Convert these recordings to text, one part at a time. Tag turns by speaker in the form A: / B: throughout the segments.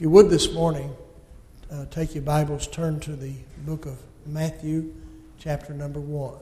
A: If you would this morning, take your Bibles, turn to the book of Matthew, chapter number 1.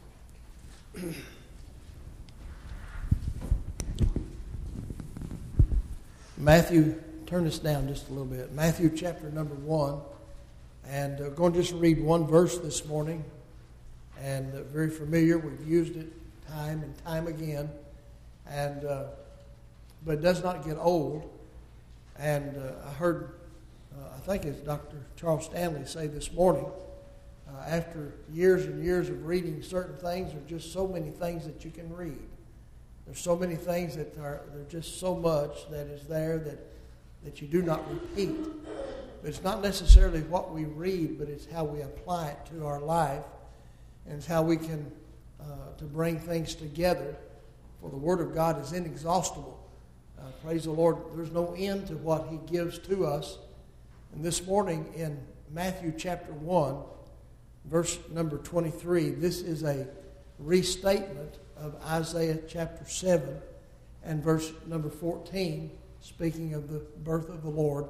A: Matthew, turn this down just a little bit. Matthew chapter number 1. And we're going to just read one verse this morning. And very familiar. We've used it time and time again. And but it does not get old. And I heard, I think it's Dr. Charles Stanley say this morning, after years and years of reading certain things, there are just so many things that you can read. There's so many things that there's just so much that is there that you do not repeat. But it's not necessarily what we read, but it's how we apply it to our life, and it's how we can to bring things together. For the Word of God is inexhaustible. Praise the Lord. There's no end to what He gives to us. And this morning in Matthew chapter 1, verse number 23, this is a restatement of Isaiah chapter 7 and verse number 14, speaking of the birth of the Lord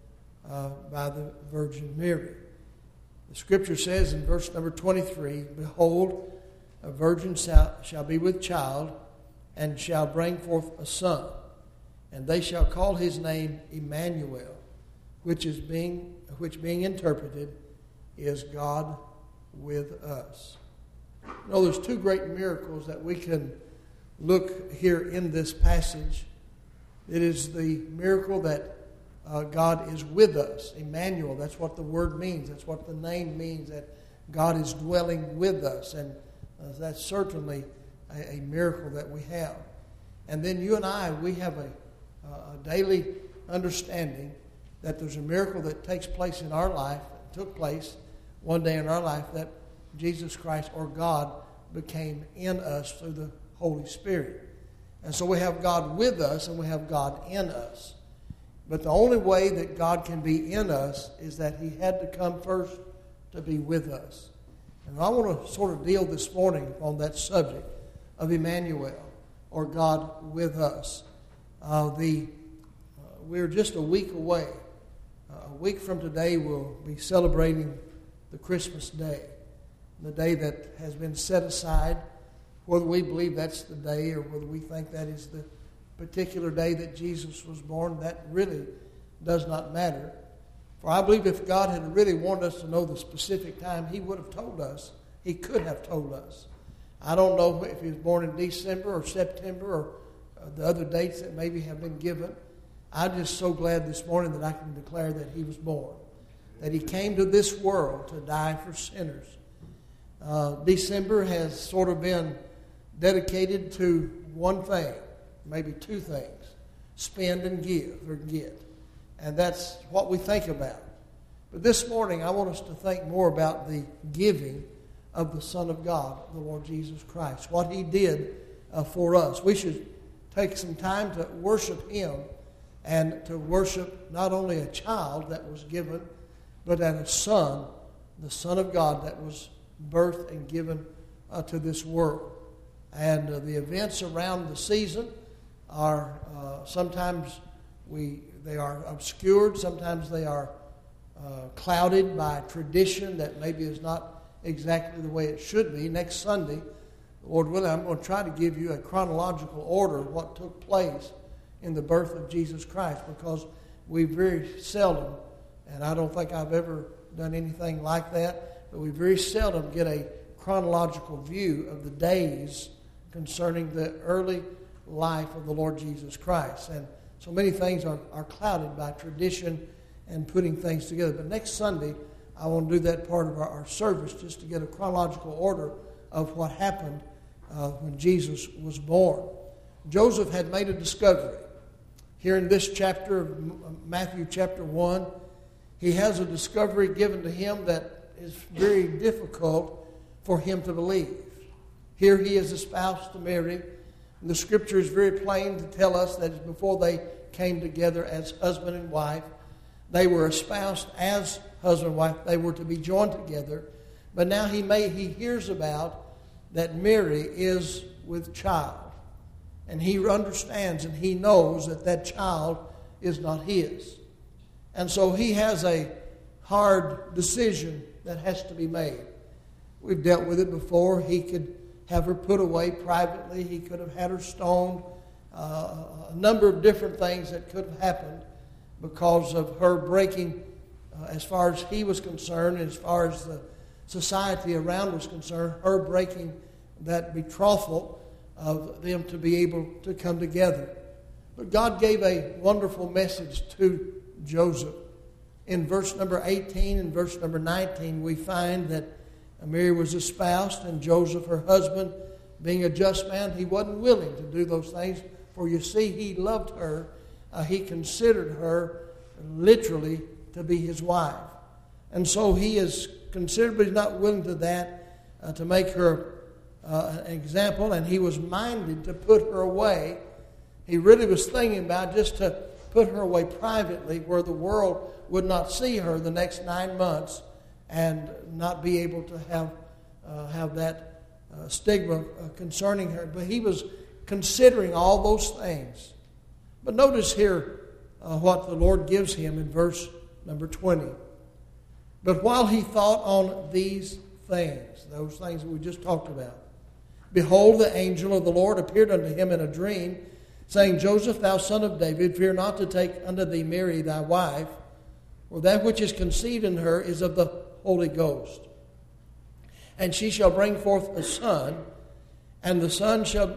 A: by the Virgin Mary. The Scripture says in verse number 23, "Behold, a virgin shall be with child, and shall bring forth a son. And they shall call his name Emmanuel, which being interpreted is God with us." You know, there's two great miracles that we can look here in this passage. It is the miracle that God is with us, Emmanuel. That's what the word means. That's what the name means, that God is dwelling with us. And that's certainly a miracle that we have. And then you and I, we have a daily understanding that there's a miracle that takes place in our life, took place one day in our life, that Jesus Christ or God became in us through the Holy Spirit. And so we have God with us and we have God in us. But the only way that God can be in us is that He had to come first to be with us. And I want to sort of deal this morning on that subject of Emmanuel, or God with us. We're just a week away. A week from today, we'll be celebrating the Christmas day, the day that has been set aside. Whether we believe that's the day or whether we think that is the particular day that Jesus was born, that really does not matter. For I believe if God had really wanted us to know the specific time, He would have told us. He could have told us. I don't know if He was born in December or September or the other dates that maybe have been given. I'm just so glad this morning that I can declare that He was born, that He came to this world to die for sinners. December has sort of been dedicated to one thing, maybe two things: spend and give or get. And that's what we think about. But this morning I want us to think more about the giving of the Son of God, the Lord Jesus Christ, what He did for us. We should take some time to worship Him and to worship not only a child that was given, but a son, the Son of God that was birthed and given to this world. And the events around the season are sometimes they are obscured, sometimes they are clouded by tradition that maybe is not exactly the way it should be. Next Sunday, Lord willing, I'm going to try to give you a chronological order of what took place in the birth of Jesus Christ, because we very seldom, and I don't think I've ever done anything like that, but we very seldom get a chronological view of the days concerning the early life of the Lord Jesus Christ. And so many things are clouded by tradition and putting things together. But next Sunday, I want to do that part of our service, just to get a chronological order of what happened when Jesus was born. Joseph had made a discovery. Here in this chapter of Matthew chapter 1, he has a discovery given to him that is very difficult for him to believe. Here he is espoused to Mary. And the Scripture is very plain to tell us that before they came together as husband and wife, they were espoused as husband and wife. They were to be joined together. But now he hears about that Mary is with child. And he understands and he knows that that child is not his. And so he has a hard decision that has to be made. We've dealt with it before. He could have her put away privately. He could have had her stoned. A number of different things that could have happened because of her breaking, as far as he was concerned, as far as the society around was concerned, her breaking that betrothal of them to be able to come together. But God gave a wonderful message to Joseph. In verse number 18 and verse number 19, we find that Mary was espoused, and Joseph, her husband, being a just man, he wasn't willing to do those things. For you see, he loved her. He considered her literally to be his wife. And so he is considered, but he's not willing to that, to make her an example. And he was minded to put her away. He really was thinking about just to put her away privately where the world would not see her the next 9 months and not be able to have that stigma concerning her. But he was considering all those things. But notice here what the Lord gives him in verse number 20. But while he thought on these things, those things that we just talked about, behold, the angel of the Lord appeared unto him in a dream, saying, Joseph, thou son of David, fear not to take unto thee Mary thy wife, for that which is conceived in her is of the Holy Ghost. And she shall bring forth a son, and the son shall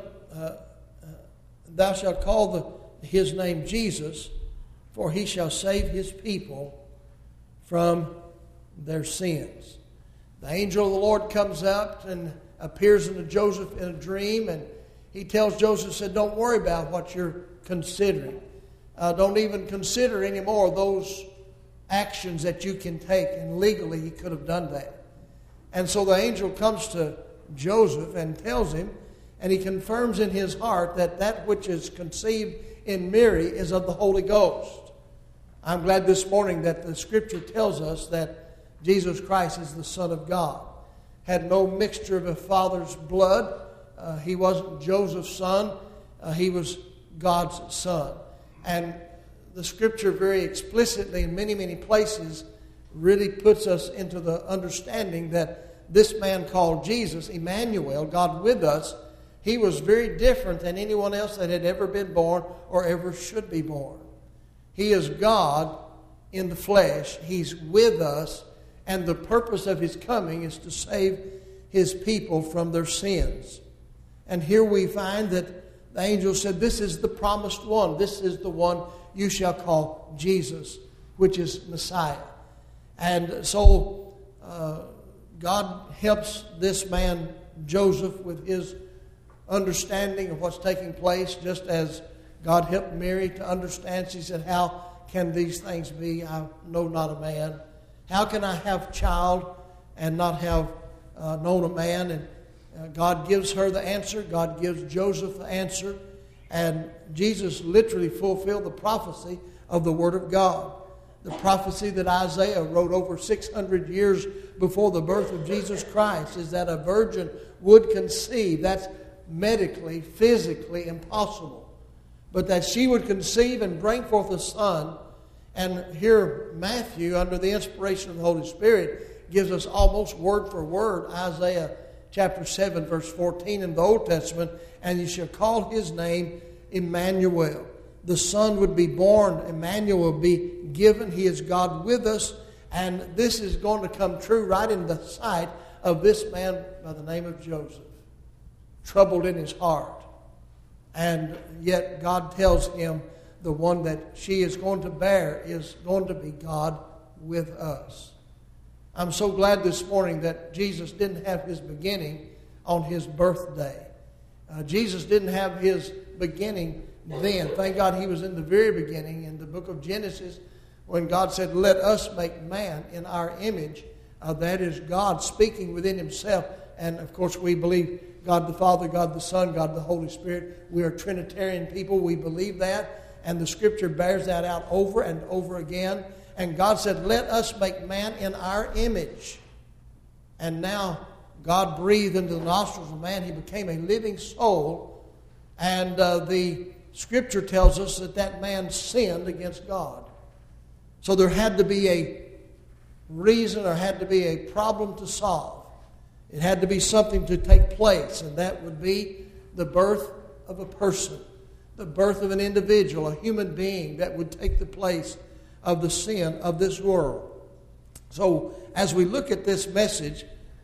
A: thou shalt call his name Jesus, for he shall save his people from their sins. The angel of the Lord comes out and appears unto Joseph in a dream, and he tells Joseph, said, don't worry about what you're considering. Don't even consider anymore those actions that you can take. And legally he could have done that. And so the angel comes to Joseph and tells him, and he confirms in his heart that that which is conceived in Mary is of the Holy Ghost. I'm glad this morning that the Scripture tells us that Jesus Christ is the Son of God. Had no mixture of a father's blood. He wasn't Joseph's son. He was God's son. And the Scripture very explicitly in many, many places really puts us into the understanding that this man called Jesus, Emmanuel, God with us, he was very different than anyone else that had ever been born or ever should be born. He is God in the flesh. He's with us, and the purpose of his coming is to save his people from their sins. And here we find that the angel said, this is the promised one. This is the one you shall call Jesus, which is Messiah. And so God helps this man, Joseph, with his understanding of what's taking place, just as God helped Mary to understand. She said, how can these things be? I know not a man. How can I have child and not have known a man? And God gives her the answer. God gives Joseph the answer. And Jesus literally fulfilled the prophecy of the Word of God. The prophecy that Isaiah wrote over 600 years before the birth of Jesus Christ is that a virgin would conceive. That's medically, physically impossible. But that she would conceive and bring forth a son. And here Matthew, under the inspiration of the Holy Spirit, gives us almost word for word Isaiah chapter 7, verse 14 in the Old Testament. And you shall call his name Emmanuel. The son would be born. Emmanuel would be given. He is God with us. And this is going to come true right in the sight of this man by the name of Joseph. Troubled in his heart. And yet God tells him the one that she is going to bear is going to be God with us. I'm so glad this morning that Jesus didn't have his beginning on his birthday. Jesus didn't have his beginning then. Thank God he was in the very beginning in the book of Genesis when God said, let us make man in our image. That is God speaking within himself. And of course we believe God the Father, God the Son, God the Holy Spirit. We are Trinitarian people. We believe that. And the Scripture bears that out over and over again. And God said, let us make man in our image. And now God breathed into the nostrils of man. He became a living soul. And the Scripture tells us that that man sinned against God. So there had to be a reason, or had to be a problem to solve. It had to be something to take place, and that would be the birth of a person, the birth of an individual, a human being that would take the place of the sin of this world. So as we look at this message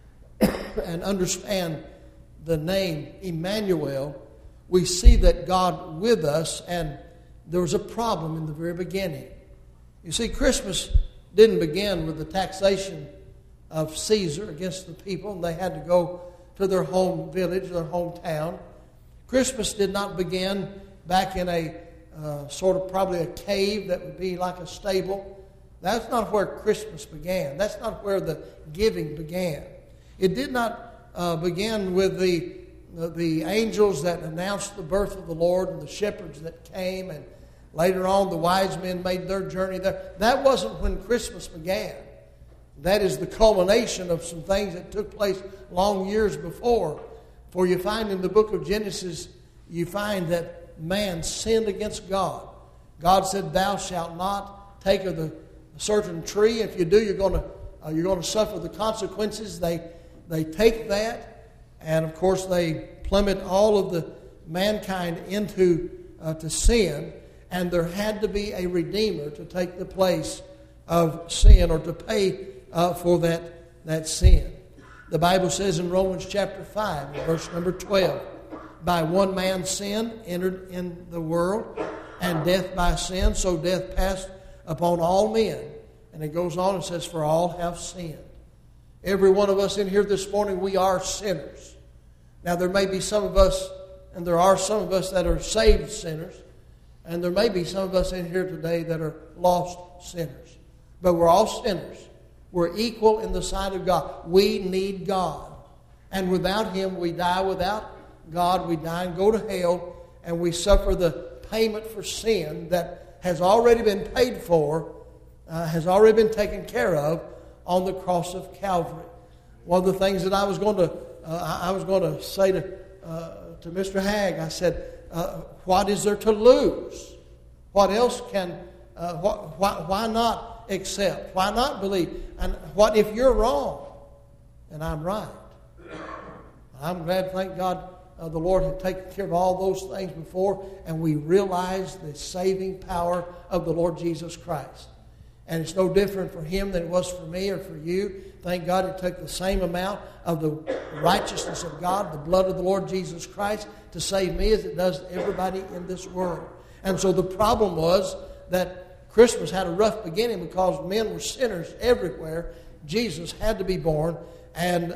A: and understand the name Emmanuel, we see that God with us, and there was a problem in the very beginning. You see, Christmas didn't begin with the taxation of Caesar against the people, and they had to go to their home village, their hometown. Christmas did not begin back in a sort of probably a cave that would be like a stable. That's not where Christmas began. That's not where the giving began. It did not begin with the angels that announced the birth of the Lord and the shepherds that came, and later on the wise men made their journey there. That wasn't when Christmas began. That is the culmination of some things that took place long years before. For you find in the book of Genesis, you find that man sinned against God. God said, "Thou shalt not take of the certain tree. If you do, you're going to suffer the consequences." They take that, and of course they plummet all of the mankind into to sin, and there had to be a Redeemer to take the place of sin, or to pay for that sin. The Bible says in Romans chapter 5, verse number 12, "By one man's sin entered in the world, and death by sin, so death passed upon all men." And it goes on and says, "For all have sinned." Every one of us in here this morning, we are sinners. Now there may be some of us, and there are some of us that are saved sinners, and there may be some of us in here today that are lost sinners. But we're all sinners. We're equal in the sight of God. We need God. And without Him, we die. Without God, we die and go to hell, and we suffer the payment for sin that has already been paid for, has already been taken care of on the cross of Calvary. One of the things that I was going to say to Mr. Hagg, I said, what is there to lose? What else can? Why not accept? Why not believe? And what if you're wrong and I'm right? I'm glad, thank God, the Lord had taken care of all those things before, and we realize the saving power of the Lord Jesus Christ. And it's no different for Him than it was for me or for you. Thank God it took the same amount of the righteousness of God, the blood of the Lord Jesus Christ, to save me as it does everybody in this world. And so the problem was that Christmas had a rough beginning because men were sinners everywhere. Jesus had to be born, and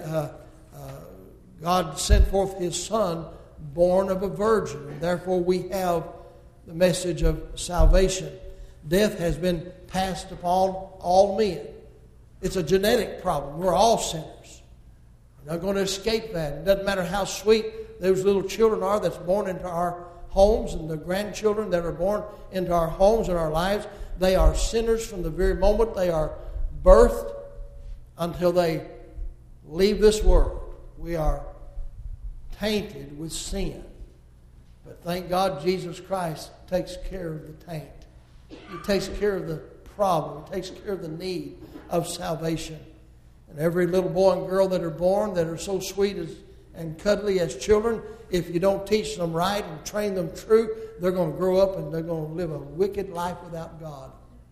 A: God sent forth His Son, born of a virgin. And therefore we have the message of salvation. Death has been passed upon all men. It's a genetic problem. We're all sinners. We're not going to escape that. It doesn't matter how sweet those little children are that's born into our homes, and the grandchildren that are born into our homes and our lives. They are sinners from the very moment they are birthed until they leave this world. We are tainted with sin. But thank God Jesus Christ takes care of the taint. He takes care of the problem. He takes care of the need of salvation. And every little boy and girl that are born that are so sweet and cuddly as children, if you don't teach them right and train them true, they're going to grow up and they're going to live a wicked life without God.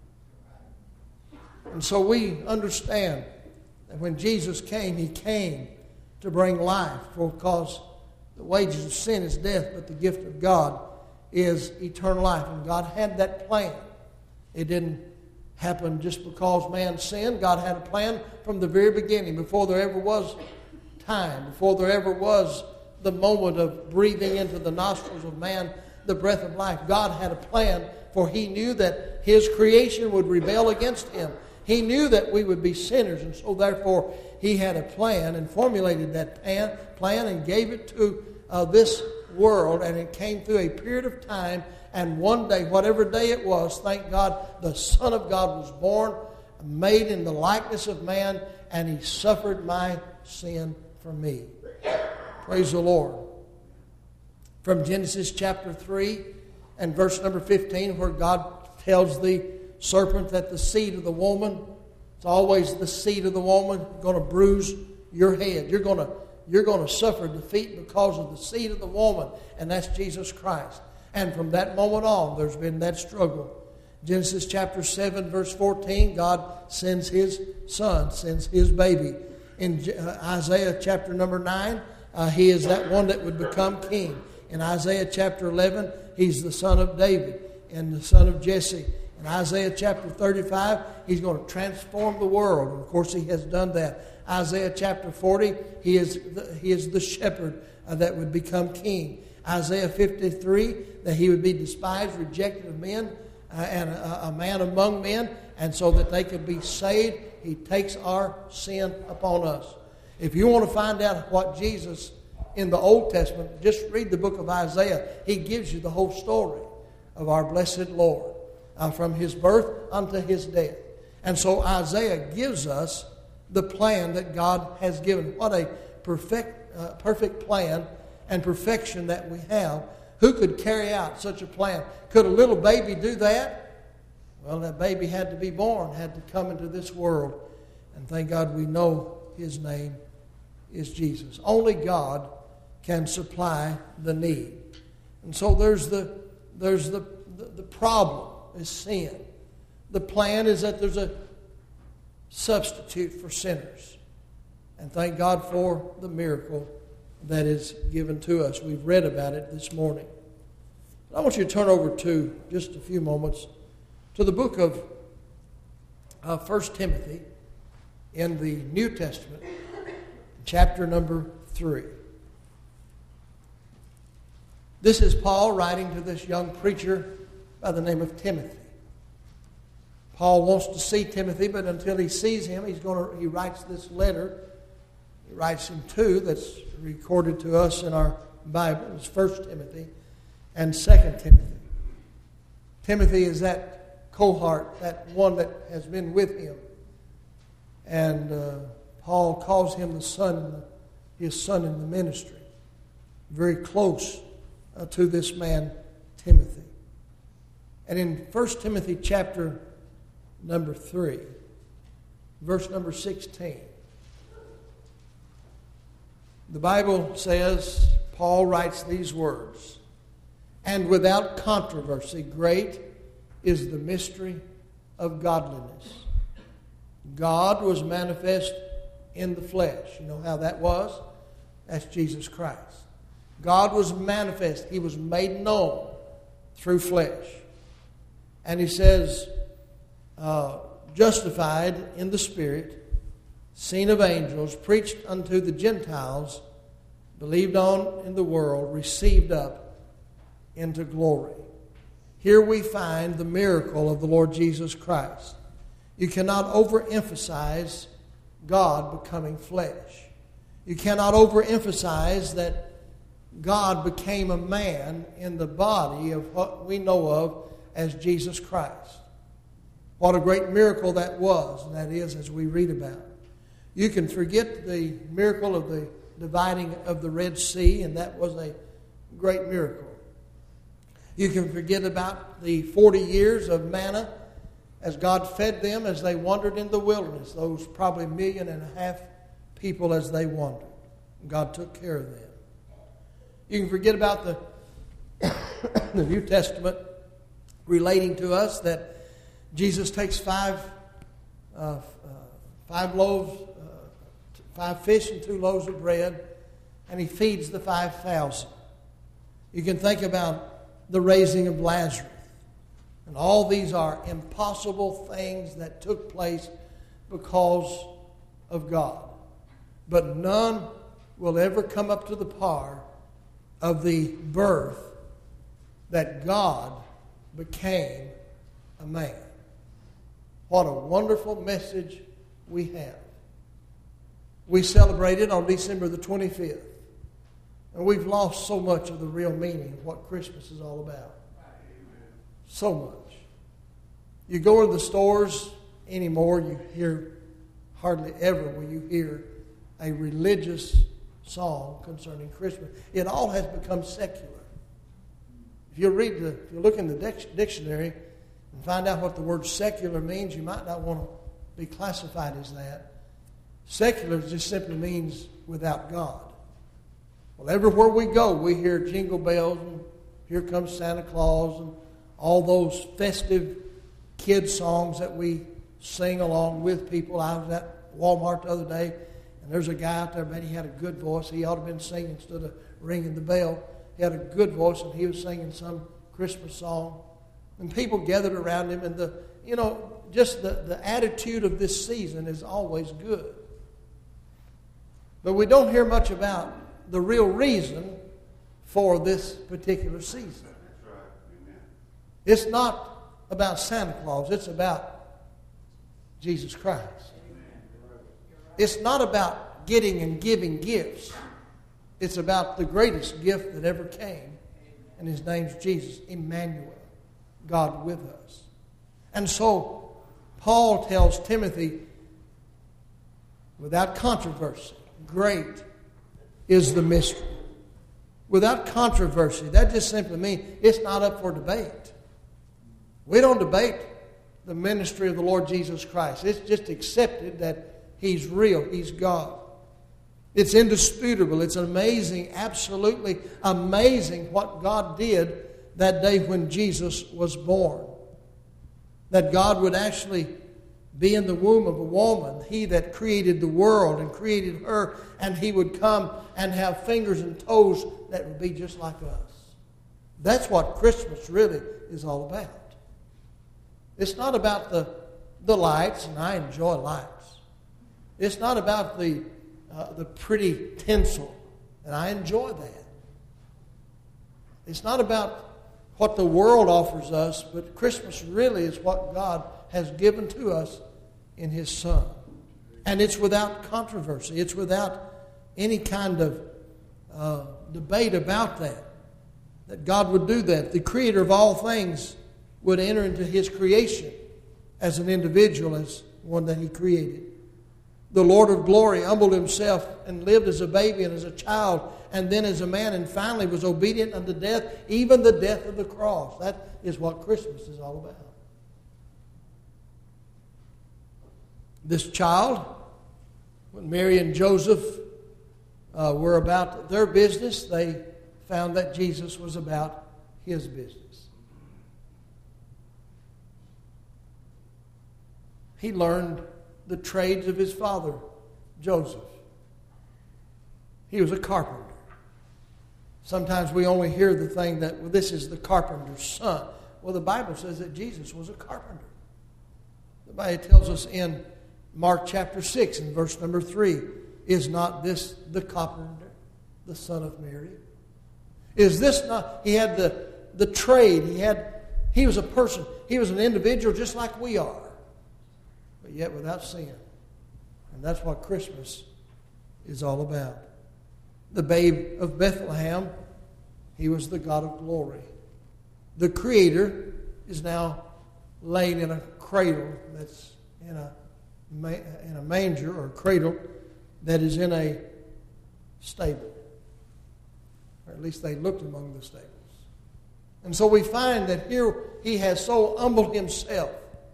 A: And so we understand that when Jesus came, He came to bring life, because the wages of sin is death, but the gift of God is eternal life. And God had that plan. It didn't happen just because man sinned. God had a plan from the very beginning, before there ever was time, before there ever was the moment of breathing into the nostrils of man the breath of life. God had a plan, for He knew that His creation would rebel against Him. He knew that we would be sinners, and so therefore He had a plan and formulated that plan and gave it to this world, and it came through a period of time, and one day, whatever day it was, thank God, the Son of God was born, made in the likeness of man, and He suffered my sin for me. Praise the Lord. From Genesis chapter 3 and verse number 15, where God tells the serpent, that the seed of the woman, it's always the seed of the woman, going to bruise your head. You're going to suffer defeat because of the seed of the woman, and that's Jesus Christ. And from that moment on, there's been that struggle. Genesis chapter 7, verse 14, God sends His Son, sends His baby. In Isaiah chapter number 9, He is that one that would become king. In Isaiah chapter 11, He's the son of David and the son of Jesse. In Isaiah chapter 35, He's going to transform the world. And of course, He has done that. Isaiah chapter 40, He is the shepherd that would become king. Isaiah 53, that He would be despised, rejected of men, and a man among men, and so that they could be saved, He takes our sin upon us. If you want to find out what Jesus in the Old Testament, just read the book of Isaiah. He gives you the whole story of our blessed Lord, from His birth unto His death. And so Isaiah gives us the plan that God has given. What a perfect plan and perfection that we have. Who could carry out such a plan? Could a little baby do that? Well, that baby had to be born, had to come into this world. And thank God we know His name is Jesus. Only God can supply the need. And so there's the problem is sin. The plan is that there's a substitute for sinners. And thank God for the miracle that is given to us. We've read about it this morning. I want you to turn over to, just a few moments, to the book of 1 Timothy in the New Testament, chapter number 3. This is Paul writing to this young preacher by the name of Timothy. Paul wants to see Timothy, but until he sees him, he writes this letter. He writes him two that's recorded to us in our Bible. It's 1 Timothy and 2 Timothy. Timothy is that cohort, that one that has been with him. And Paul calls him his son in the ministry. Very close to this man, Timothy. And in 1 Timothy chapter number 3, verse number 16, the Bible says, Paul writes these words, "And without controversy, great is the mystery of godliness. God was manifest in the flesh." You know how that was? That's Jesus Christ. God was manifest. He was made known through flesh. And he says, justified in the Spirit, seen of angels, preached unto the Gentiles, believed on in the world, received up into glory. Here we find the miracle of the Lord Jesus Christ. You cannot overemphasize God becoming flesh. You cannot overemphasize that God became a man in the body of what we know of as Jesus Christ. What a great miracle that was, and that is as we read about. You can forget the miracle of the dividing of the Red Sea, and that was a great miracle. You can forget about the 40 years of manna as God fed them as they wandered in the wilderness, those probably 1.5 million people as they wandered. God took care of them. You can forget about the New Testament relating to us that Jesus takes 5 fish and 2 loaves of bread, and He feeds the 5,000. You can think about the raising of Lazarus. And all these are impossible things that took place because of God. But none will ever come up to the par of the birth that God became a man. What a wonderful message we have. We celebrated on December the 25th. And we've lost so much of the real meaning of what Christmas is all about. So much. You go to the stores anymore, you hear hardly ever will you hear a religious song concerning Christmas. It all has become secular. If you look in the dictionary, and find out what the word secular means, you might not want to be classified as that. Secular just simply means without God. Well, everywhere we go, we hear jingle bells, and here comes Santa Claus, and all those festive kid songs that we sing along with people. I was at Walmart the other day, and there's a guy out there, man, he had a good voice. He ought to have been singing instead of ringing the bell. He had a good voice, and he was singing some Christmas song. And people gathered around him, and just the attitude of this season is always good. But we don't hear much about the real reason for this particular season.
B: That's right. Amen.
A: It's not about Santa Claus. It's about Jesus Christ.
B: Amen.
A: It's not about getting and giving gifts. It's about the greatest gift that ever came, and his name's Jesus, Emmanuel, God with us. And so Paul tells Timothy, without controversy, great is the mystery. Without controversy, that just simply means it's not up for debate. We don't debate the ministry of the Lord Jesus Christ. It's just accepted that he's real, he's God. It's indisputable. It's amazing, absolutely amazing what God did that day when Jesus was born. That God would actually be in the womb of a woman, he that created the world and created her, and he would come and have fingers and toes that would be just like us. That's what Christmas really is all about. It's not about the lights, and I enjoy lights. It's not about the pretty tinsel, and I enjoy that. It's not about what the world offers us, but Christmas really is what God has given to us in his Son. And it's without controversy. It's without any kind of debate about that God would do that. The Creator of all things would enter into his creation as an individual, as one that he created. The Lord of glory humbled himself and lived as a baby and as a child and then as a man, and finally was obedient unto death, even the death of the cross. That is what Christmas is all about. This child, when Mary and Joseph were about their business, they found that Jesus was about his business. He learned the trades of his father, Joseph. He was a carpenter. Sometimes we only hear the thing that, well, this is the carpenter's son. Well, the Bible says that Jesus was a carpenter. The Bible tells us in Mark chapter 6 and verse number 3, is not this the carpenter, the son of Mary? Is this not, he had the trade, he was a person, he was an individual just like we are, but yet without sin. And that's what Christmas is all about. The babe of Bethlehem, he was the God of glory. The Creator is now laying in a cradle that's in a manger, or a cradle that is in a stable. Or at least they looked among the stables. And so we find that here he has so humbled himself.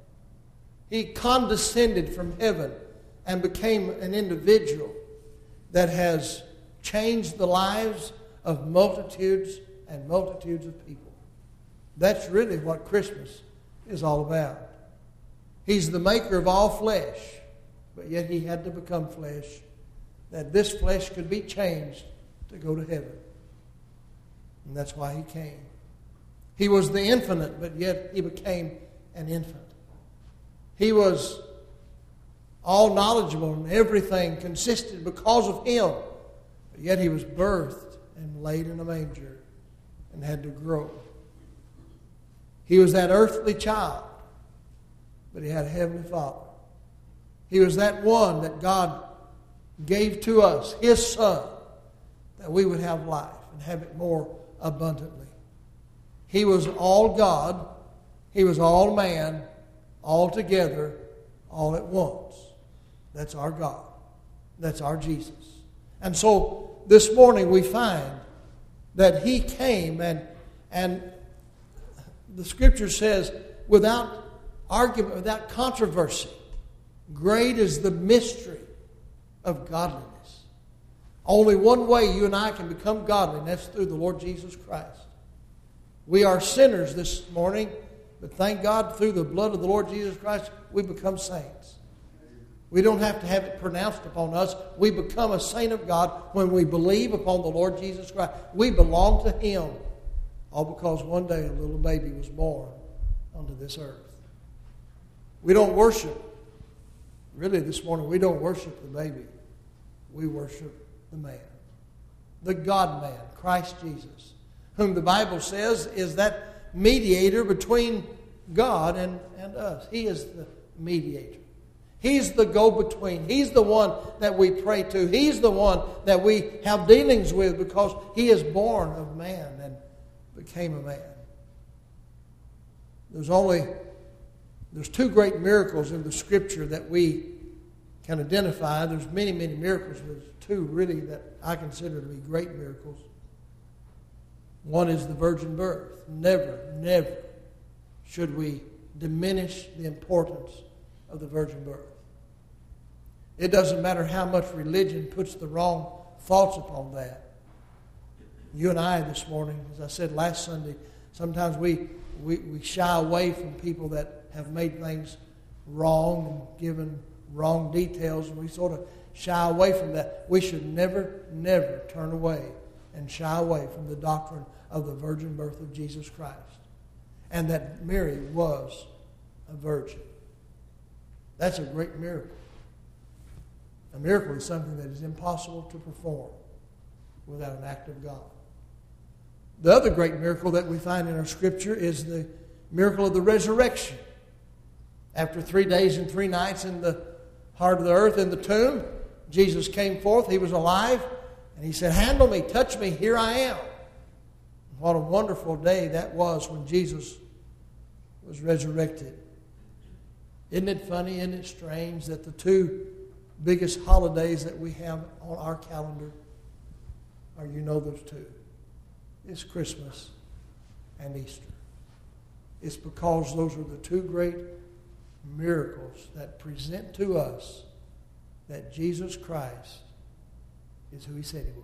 A: He condescended from heaven and became an individual that has changed the lives of multitudes and multitudes of people. That's really what Christmas is all about. He's the maker of all flesh, but yet he had to become flesh, that this flesh could be changed to go to heaven. And that's why he came. He was the infinite, but yet he became an infant. He was all knowledgeable, and everything consisted because of him. But yet he was birthed and laid in a manger and had to grow. He was that earthly child, but he had a heavenly Father. He was that one that God gave to us, his Son, that we would have life and have it more abundantly. He was all God. He was all man, all together, all at once. That's our God. That's our Jesus. And so this morning we find that he came, and the Scripture says without argument, without controversy. Great is the mystery of godliness. Only one way you and I can become godly, and that's through the Lord Jesus Christ. We are sinners this morning, but thank God through the blood of the Lord Jesus Christ, we become saints. We don't have to have it pronounced upon us. We become a saint of God when we believe upon the Lord Jesus Christ. We belong to Him. All because one day a little baby was born onto this earth. We don't worship. Really this morning we don't worship the baby. We worship the man. The God-man, Christ Jesus. Whom the Bible says is that mediator between God and us. He is the mediator. He's the go-between. He's the one that we pray to. He's the one that we have dealings with because He is born of man and became a man. There's two great miracles in the Scripture that we can identify. There's many, many miracles. There's two really that I consider to be great miracles. One is the virgin birth. Never should we diminish the importance of the virgin birth. It doesn't matter how much religion puts the wrong thoughts upon that. You and I this morning, as I said last Sunday, sometimes we shy away from people that have made things wrong and given wrong details, and we sort of shy away from that. We should never turn away and shy away from the doctrine of the virgin birth of Jesus Christ. And that Mary was a virgin. That's a great miracle. A miracle is something that is impossible to perform without an act of God. The other great miracle that we find in our Scripture is the miracle of the resurrection. After 3 days and 3 nights in the heart of the earth, in the tomb, Jesus came forth. He was alive. And He said, "Handle me, touch me, here I am." What a wonderful day that was when Jesus was resurrected. Isn't it funny, isn't it strange that the two biggest holidays that we have on our calendar are, those two. It's Christmas and Easter. It's because those are the two great miracles that present to us that Jesus Christ is who He said He was.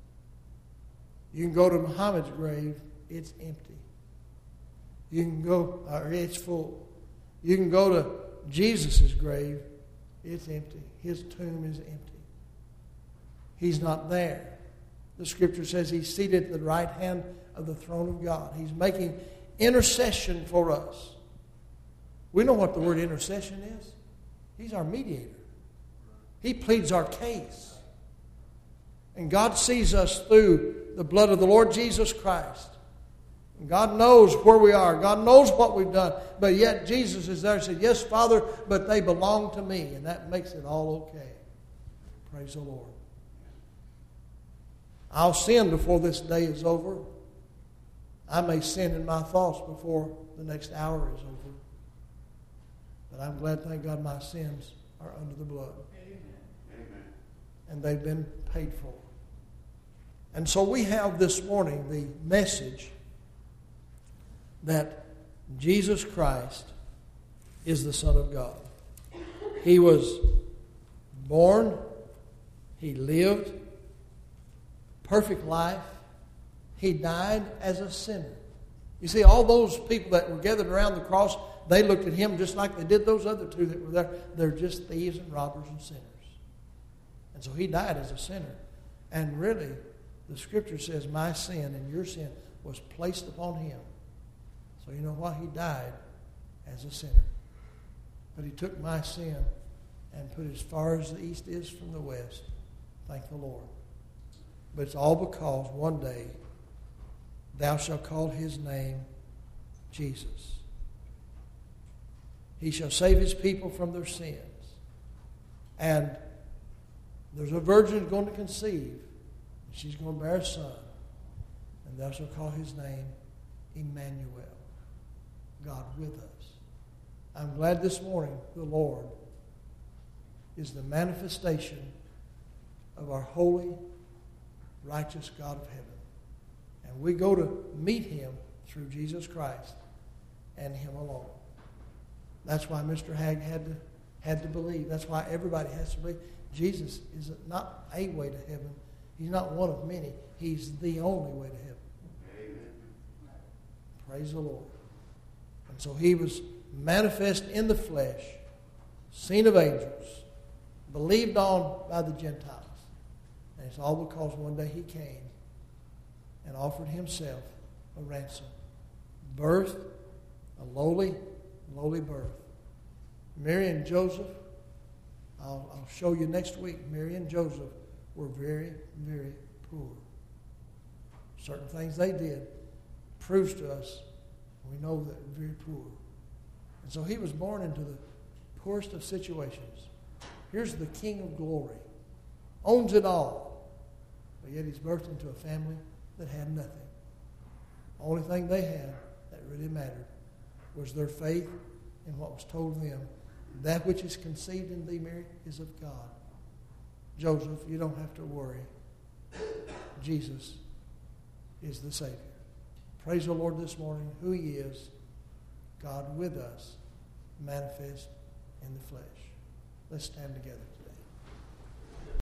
A: You can go to Muhammad's grave, it's empty. You can go, or it's full. You can go to Jesus' grave, it's empty. His tomb is empty. He's not there. The Scripture says He's seated at the right hand of the throne of God. He's making intercession for us. We know what the word intercession is. He's our mediator. He pleads our case. And God sees us through the blood of the Lord Jesus Christ. And God knows where we are. God knows what we've done. But yet Jesus is there and said, "Yes, Father, but they belong to me." And that makes it all okay. Praise the Lord. I'll sin before this day is over. I may sin in my thoughts before the next hour is over. But I'm glad, thank God, my sins are under the blood.
B: Amen.
A: And they've been paid for. And so we have this morning the message that Jesus Christ is the Son of God. He was born, He lived perfect life, He died as a sinner. You see, all those people that were gathered around the cross, they looked at Him just like they did those other two that were there. They're just thieves and robbers and sinners. And so He died as a sinner. And really, the Scripture says my sin and your sin was placed upon Him. So you know why? He died as a sinner. But He took my sin and put it as far as the east is from the west. Thank the Lord. But it's all because one day thou shalt call His name Jesus. He shall save His people from their sins. And there's a virgin going to conceive. She's going to bear a son. And thou shalt call His name Emmanuel. God with us. I'm glad this morning the Lord is the manifestation of our holy, righteous God of heaven. And we go to meet Him through Jesus Christ and Him alone. That's why Mr. Hagg had to believe. That's why everybody has to believe. Jesus is not a way to heaven. He's not one of many. He's the only way to heaven.
B: Amen.
A: Praise the Lord. And so he was manifest in the flesh, seen of angels, believed on by the Gentiles. And it's all because one day he came and offered himself a ransom. Birth, a lowly birth. Mary and Joseph, I'll show you next week, Mary and Joseph were very, very poor. Certain things they did proves to us we know that they're very poor. And so he was born into the poorest of situations. Here's the King of glory. Owns it all. But yet he's birthed into a family that had nothing. The only thing they had that really mattered was their faith in what was told them. That which is conceived in thee, Mary, is of God. Joseph, you don't have to worry. Jesus is the Savior. Praise the Lord this morning, who he is, God with us, manifest in the flesh. Let's stand together.